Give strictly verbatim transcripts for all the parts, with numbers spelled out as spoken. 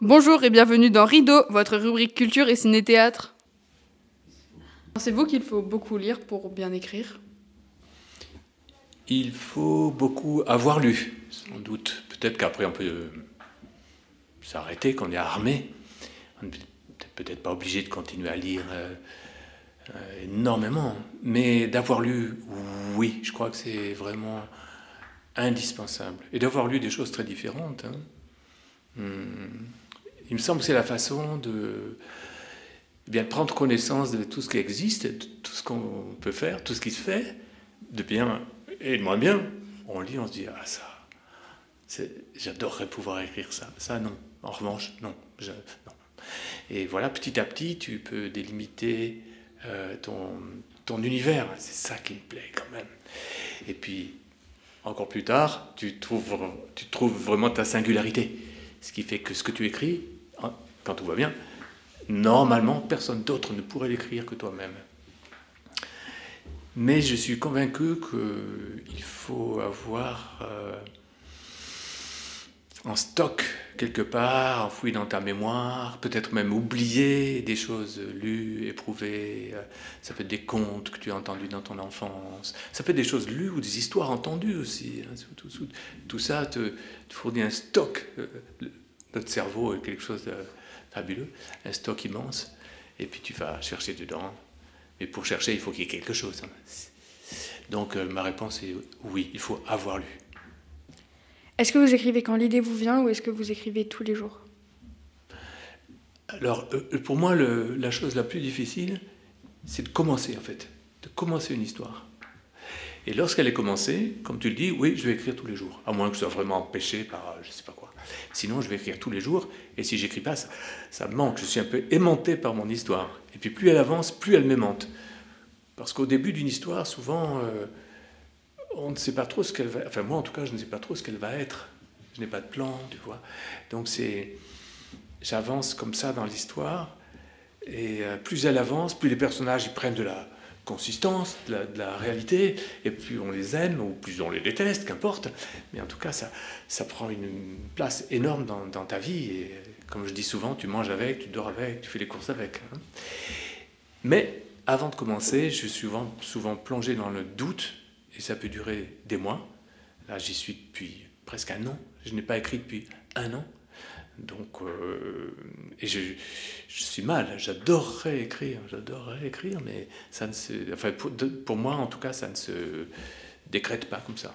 Bonjour et bienvenue dans Rideau, votre rubrique culture et ciné-théâtre. Pensez-vous qu'il faut beaucoup lire pour bien écrire ? Il faut beaucoup avoir lu, sans doute. Peut-être qu'après on peut euh, s'arrêter quand on est armé. On n'est peut-être pas obligé de continuer à lire euh, euh, énormément. Mais d'avoir lu, oui, je crois que c'est vraiment indispensable. Et d'avoir lu des choses très différentes. Hein. Hum, il me semble que c'est la façon de bien prendre connaissance de tout ce qui existe, de tout ce qu'on peut faire, tout ce qui se fait, de bien et de moins bien. On lit, on se dit, ah ça, c'est, j'adorerais pouvoir écrire ça. Ça, non. En revanche, non. Je, non. Et voilà, petit à petit, tu peux délimiter euh, ton, ton univers. C'est ça qui me plaît quand même. Et puis, encore plus tard, tu trouves, tu trouves vraiment ta singularité. Ce qui fait que ce que tu écris, quand tout va bien, normalement, personne d'autre ne pourrait l'écrire que toi-même. Mais je suis convaincu qu'il faut avoir euh, en stock, quelque part, enfoui dans ta mémoire, peut-être même oublier des choses lues, éprouvées. Ça peut être des contes que tu as entendus dans ton enfance. Ça peut être des choses lues ou des histoires entendues aussi. Hein. Tout, tout, tout ça te, te fournit un stock. Notre cerveau est quelque chose de fabuleux, un stock immense. Et puis tu vas chercher dedans. Mais pour chercher, il faut qu'il y ait quelque chose. Donc euh, ma réponse est oui, il faut avoir lu. Est-ce que vous écrivez quand l'idée vous vient ou est-ce que vous écrivez tous les jours ? Alors euh, pour moi, le, la chose la plus difficile, c'est de commencer en fait, de commencer une histoire. Et lorsqu'elle est commencée, comme tu le dis, oui, je vais écrire tous les jours, à moins que je sois vraiment empêché par je ne sais pas quoi. Sinon, je vais écrire tous les jours, et si j'écris pas, ça, ça me manque. Je suis un peu aimanté par mon histoire. Et puis plus elle avance, plus elle m'aimante. Parce qu'au début d'une histoire, souvent, euh, on ne sait pas trop ce qu'elle va... Enfin, moi, en tout cas, je ne sais pas trop ce qu'elle va être. Je n'ai pas de plan, tu vois. Donc, c'est... J'avance comme ça dans l'histoire, et euh, plus elle avance, plus les personnages ils prennent de la consistance, de la, de la réalité, et plus on les aime, ou plus on les déteste, qu'importe. Mais en tout cas, ça, ça prend une place énorme dans, dans ta vie, et comme je dis souvent, tu manges avec, tu dors avec, tu fais les courses avec. Hein. Mais avant de commencer, je suis souvent, souvent plongé dans le doute, et ça peut durer des mois. Là, j'y suis depuis presque un an. Je n'ai pas écrit depuis un an. Donc, euh, et je, je suis mal, j'adorerais écrire, j'adorerais écrire, mais ça ne se, enfin pour, de, pour moi en tout cas, ça ne se décrète pas comme ça.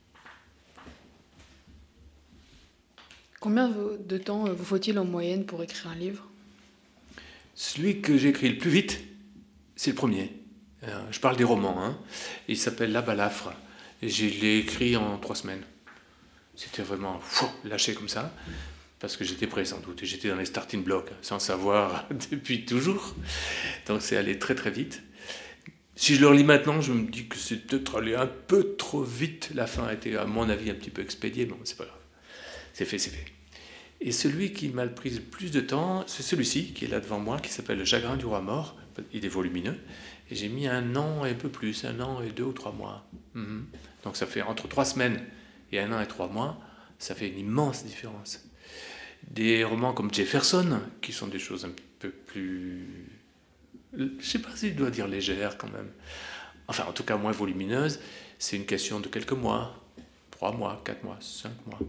Combien de temps vous faut-il en moyenne pour écrire un livre ? Celui que j'écris le plus vite, c'est le premier. Euh, je parle des romans, hein. Il s'appelle La Balafre, et je l'ai écrit en trois semaines. C'était vraiment fou, lâché comme ça. Parce que j'étais prêt sans doute, et j'étais dans les starting blocks, sans savoir depuis toujours. Donc c'est allé très très vite. Si je le relis maintenant, je me dis que c'est peut-être allé un peu trop vite. La fin a été, à mon avis, un petit peu expédiée. Bon, c'est pas grave. C'est fait, c'est fait. Et celui qui m'a pris le plus de temps, c'est celui-ci, qui est là devant moi, qui s'appelle Le Chagrin du Roi Mort. Il est volumineux. Et j'ai mis un an et un peu plus, un an et deux ou trois mois. Mm-hmm. Donc ça fait entre trois semaines et un an et trois mois, ça fait une immense différence. Des romans comme Jefferson, qui sont des choses un peu plus... Je ne sais pas si je dois dire légères quand même. Enfin, en tout cas, moins volumineuses. C'est une question de quelques mois. Trois mois, quatre mois, cinq mois.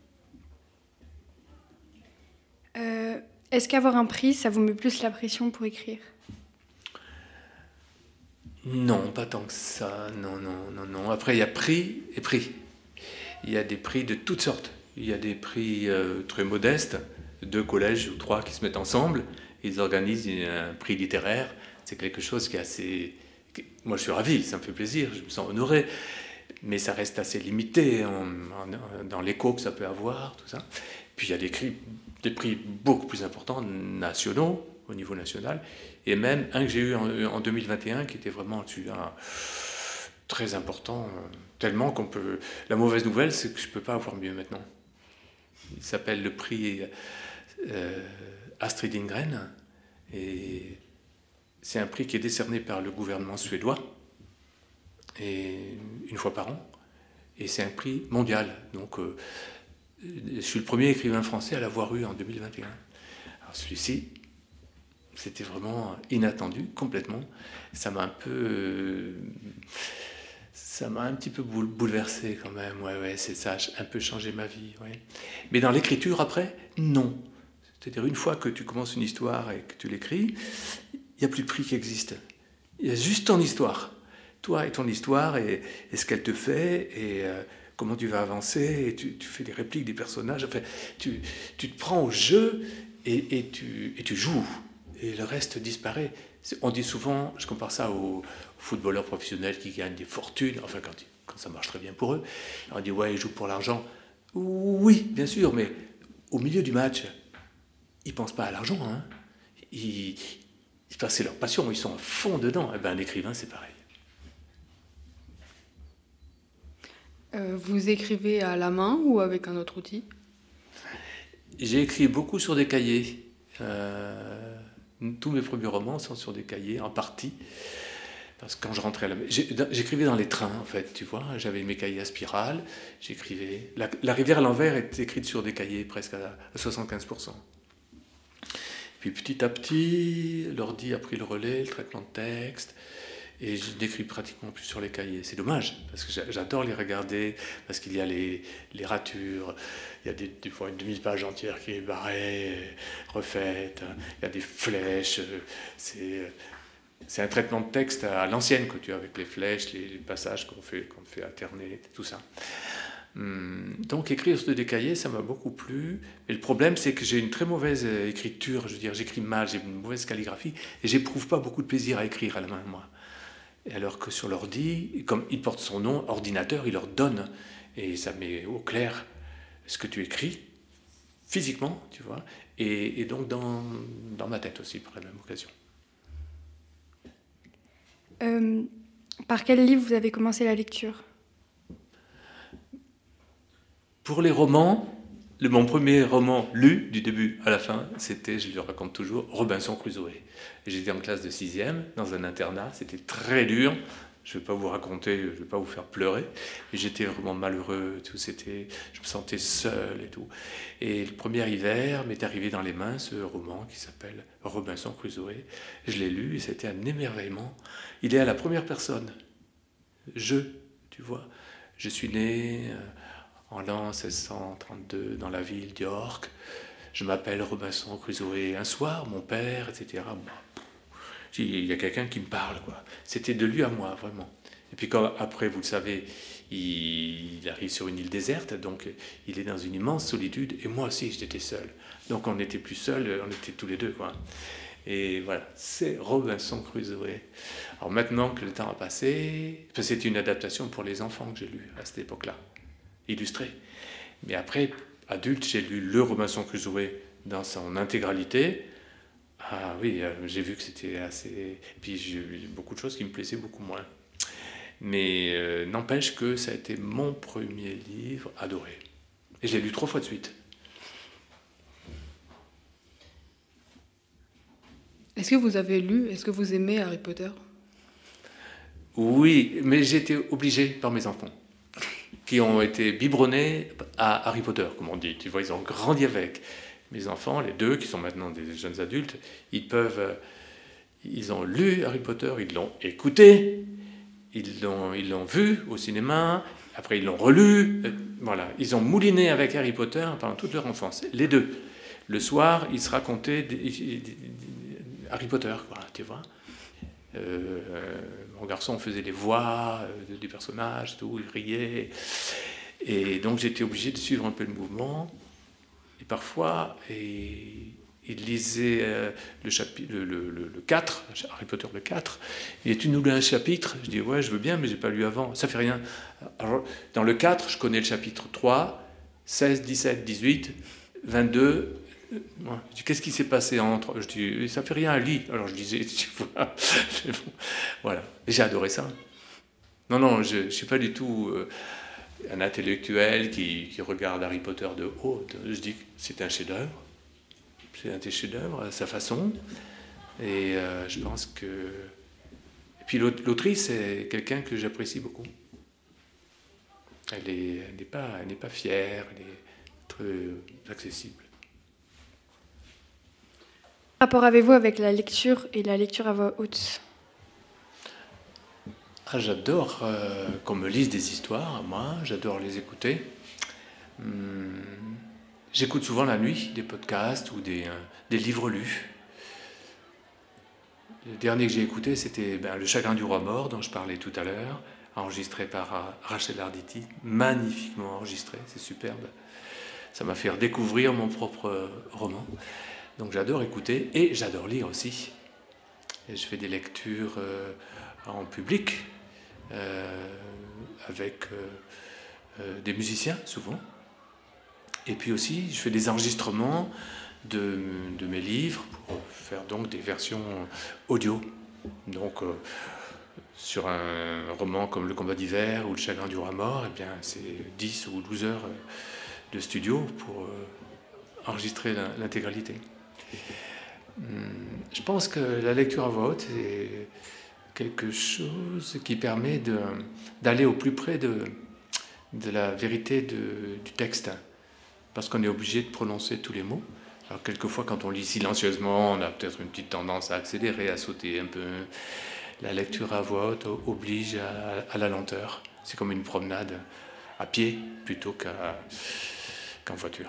Euh, est-ce qu'avoir un prix, ça vous met plus la pression pour écrire ? Non, pas tant que ça. Non, non, non, non. Après, il y a prix et prix. Il y a des prix de toutes sortes. Il y a des prix euh, très modestes, deux collèges ou trois qui se mettent ensemble, ils organisent un prix littéraire. C'est quelque chose qui est assez... Moi, je suis ravi, ça me fait plaisir, je me sens honoré, mais ça reste assez limité en, en, dans l'écho que ça peut avoir, tout ça. Puis il y a des, cris, des prix beaucoup plus importants, nationaux, au niveau national, et même un que j'ai eu en, en deux mille vingt et un qui était vraiment un, très important, tellement qu'on peut... La mauvaise nouvelle, c'est que je ne peux pas avoir mieux maintenant. Il s'appelle le prix euh, Astrid Lindgren, et c'est un prix qui est décerné par le gouvernement suédois, et une fois par an, et c'est un prix mondial. Donc, euh, je suis le premier écrivain français à l'avoir eu en deux mille vingt et un. Alors celui-ci, c'était vraiment inattendu, complètement. Ça m'a un peu... euh, ça m'a un petit peu boule- bouleversé quand même. Ouais, ouais, c'est ça, a un peu changé ma vie. Ouais. Mais dans l'écriture, après, non. C'est-à-dire, une fois que tu commences une histoire et que tu l'écris, il n'y a plus de prix qui existe. Il y a juste ton histoire. Toi et ton histoire et, et ce qu'elle te fait et euh, comment tu vas avancer. Et tu, tu fais des répliques des personnages. Enfin, tu, tu te prends au jeu et, et, tu, et tu joues. Et le reste disparaît. C'est- On dit souvent, je compare ça aux footballeurs professionnels qui gagnent des fortunes, enfin quand, quand ça marche très bien pour eux. On dit, ouais, ils jouent pour l'argent. Oui, bien sûr, mais au milieu du match, ils ne pensent pas à l'argent. Hein. Ils, ils, c'est leur passion, ils sont à fond dedans. Eh ben, un écrivain, c'est pareil. Euh, vous écrivez à la main ou avec un autre outil? J'ai écrit beaucoup sur des cahiers. Euh, tous mes premiers romans sont sur des cahiers, en partie. Parce que quand je rentrais à la maison, j'écrivais dans les trains, en fait, tu vois. J'avais mes cahiers à spirale, j'écrivais. La, la rivière à l'envers est écrite sur des cahiers presque à, à soixante-quinze pour cent. Puis petit à petit, l'ordi a pris le relais, le traitement de texte, et je n'écris pratiquement plus sur les cahiers. C'est dommage, parce que j'adore les regarder, parce qu'il y a les, les ratures, il y a des, des fois une demi-page entière qui est barrée, refaite, il y a des flèches, c'est... C'est un traitement de texte à l'ancienne, que tu as avec les flèches, les, les passages qu'on fait, qu'on fait alterner, tout ça. Hum, donc écrire sur des cahiers, ça m'a beaucoup plu. Mais le problème, c'est que j'ai une très mauvaise écriture. Je veux dire, j'écris mal, j'ai une mauvaise calligraphie, et j'éprouve pas beaucoup de plaisir à écrire à la main, moi. Et alors que sur l'ordi, comme il porte son nom, ordinateur, il leur donne, et ça met au clair ce que tu écris, physiquement, tu vois, et, et donc dans, dans ma tête aussi, par la même occasion. Euh, par quel livre vous avez commencé la lecture? Pour les romans, le, mon premier roman lu du début à la fin, c'était, je le raconte toujours, Robinson Crusoe. J'étais en classe de sixième, dans un internat, c'était très dur. Je ne vais pas vous raconter, je ne vais pas vous faire pleurer. Mais j'étais vraiment malheureux, tout, c'était, je me sentais seul et tout. Et le premier hiver m'est arrivé dans les mains ce roman qui s'appelle Robinson Crusoe. Je l'ai lu et c'était un émerveillement. Il est à la première personne. Je, tu vois, je suis né en l'an seize cent trente-deux dans la ville d'York. Je m'appelle Robinson Crusoe. Un soir, mon père, et cetera. Il y a quelqu'un qui me parle, quoi. C'était de lui à moi, vraiment. Et puis quand, après, vous le savez, il, il arrive sur une île déserte, donc il est dans une immense solitude, et moi aussi, j'étais seul. Donc on n'était plus seuls, on était tous les deux, quoi. Et voilà, c'est Robinson Crusoe. Alors maintenant que le temps a passé, c'est une adaptation pour les enfants que j'ai lu à cette époque-là, illustrée. Mais après, adulte, j'ai lu le Robinson Crusoe dans son intégralité. Ah oui, euh, j'ai vu que c'était assez... Et puis j'ai eu beaucoup de choses qui me plaisaient beaucoup moins. Mais euh, n'empêche que ça a été mon premier livre adoré. Et je l'ai lu trois fois de suite. Est-ce que vous avez lu, est-ce que vous aimez Harry Potter? Oui, mais j'ai été obligé par mes enfants, qui ont été biberonnés à Harry Potter, comme on dit. Tu vois, ils ont grandi avec. Mes enfants, les deux, qui sont maintenant des jeunes adultes, ils peuvent... Ils ont lu Harry Potter, ils l'ont écouté, ils l'ont, ils l'ont vu au cinéma, après ils l'ont relu. Voilà, ils ont mouliné avec Harry Potter pendant toute leur enfance. Les deux. Le soir, ils se racontaient des, des, des, Harry Potter, quoi, tu vois. Euh, mon garçon faisait les voix euh, des personnages, tout, il riait. Et donc j'étais obligé de suivre un peu le mouvement. Et parfois, et, il lisait euh, le, chapi- le, le, le, le quatre, Harry Potter le quatre, et tu nous lis un chapitre? Je dis, ouais, je veux bien, mais je n'ai pas lu avant. Ça fait rien. Alors, dans le quatre, je connais le chapitre trois, seize, dix-sept, dix-huit, vingt-deux. Je dis, qu'est-ce qui s'est passé entre? Je dis, ça fait rien, lis. Alors je disais, tu vois, voilà. Et j'ai adoré ça. Non, non, je ne suis pas du tout... Euh, un intellectuel qui, qui regarde Harry Potter de haut. Je dis que c'est un chef-d'œuvre. C'est un chef-d'œuvre à sa façon. Et euh, je pense que... Et puis l'autrice est quelqu'un que j'apprécie beaucoup. Elle n'est elle n'est pas, elle n'est pas fière, elle est très accessible. Quel rapport avez-vous avec la lecture et la lecture à voix haute ? Ah, j'adore euh, qu'on me lise des histoires, moi, j'adore les écouter. Hum, j'écoute souvent la nuit des podcasts ou des, euh, des livres lus. Le dernier que j'ai écouté, c'était ben, Le Chagrin du Roi Mort, dont je parlais tout à l'heure, enregistré par euh, Rachel Arditi, magnifiquement enregistré, c'est superbe. Ça m'a fait redécouvrir mon propre euh, roman. Donc j'adore écouter et j'adore lire aussi. Et je fais des lectures euh, en public, euh, avec euh, euh, des musiciens, souvent. Et puis aussi, je fais des enregistrements de, de mes livres pour faire donc des versions audio. Donc, euh, sur un roman comme Le Combat d'hiver ou Le Chagrin du Roi Mort, eh bien, c'est dix ou douze heures de studio pour euh, enregistrer la, l'intégralité. Je pense que la lecture à voix haute est quelque chose qui permet de, d'aller au plus près de, de la vérité de, du texte, parce qu'on est obligé de prononcer tous les mots. Alors quelquefois, quand on lit silencieusement, on a peut-être une petite tendance à accélérer, à sauter un peu. La lecture à voix haute oblige à, à la lenteur. C'est comme une promenade à pied plutôt qu'à, qu'en voiture.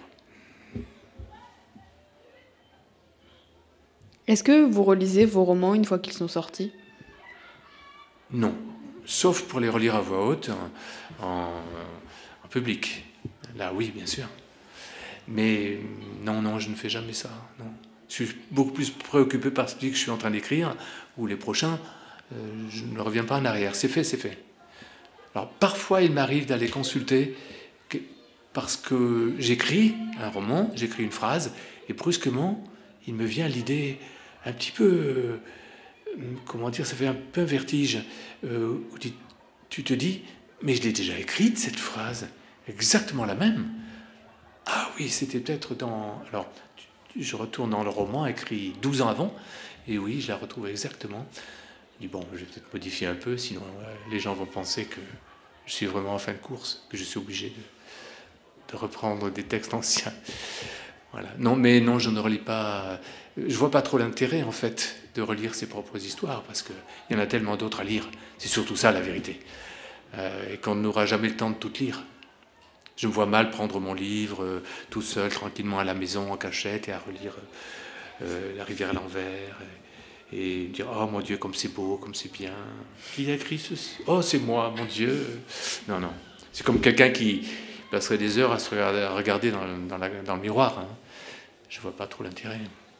Est-ce que vous relisez vos romans une fois qu'ils sont sortis ? Non, sauf pour les relire à voix haute en, en, en public. Là, oui, bien sûr. Mais non, non, je ne fais jamais ça. Non. Je suis beaucoup plus préoccupé par ce que je suis en train d'écrire, ou les prochains, euh, je ne reviens pas en arrière. C'est fait, c'est fait. Alors, parfois, il m'arrive d'aller consulter, que, parce que j'écris un roman, j'écris une phrase, et brusquement, il me vient l'idée un petit peu, euh, comment dire, ça fait un peu un vertige, euh, où tu, tu te dis, mais je l'ai déjà écrite, cette phrase, exactement la même. Ah oui, c'était peut-être dans... Alors, je retourne dans le roman écrit douze ans avant, et oui, je la retrouve exactement. Je dis, bon, je vais peut-être modifier un peu, sinon euh, les gens vont penser que je suis vraiment en fin de course, que je suis obligé de, de reprendre des textes anciens. Voilà. Non, mais non, je ne relis pas... Je vois pas trop l'intérêt, en fait, de relire ses propres histoires, parce qu'il y en a tellement d'autres à lire. C'est surtout ça, la vérité. Euh, et qu'on n'aura jamais le temps de tout lire. Je me vois mal prendre mon livre euh, tout seul, tranquillement à la maison, en cachette, et à relire euh, La rivière à l'envers, et, et dire « Oh mon Dieu, comme c'est beau, comme c'est bien. Qui a écrit ceci ? Oh, c'est moi, mon Dieu !» Non, non. C'est comme quelqu'un qui passerait des heures à se regarder, à regarder dans, dans, la, dans le miroir. Hein. Je ne vois pas trop l'intérêt.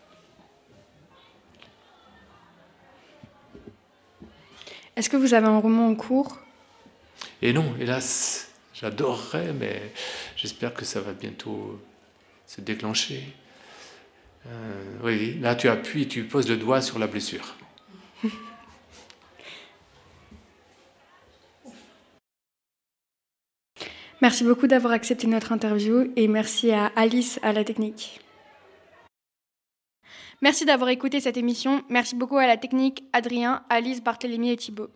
Est-ce que vous avez un roman en cours ? Et non, hélas, j'adorerais, mais j'espère que ça va bientôt se déclencher. Euh, oui, là tu appuies, tu poses le doigt sur la blessure. Merci beaucoup d'avoir accepté notre interview et merci à Alice à la technique. Merci d'avoir écouté cette émission. Merci beaucoup à la technique, Adrien, Alice, Barthélémy et Thibaut.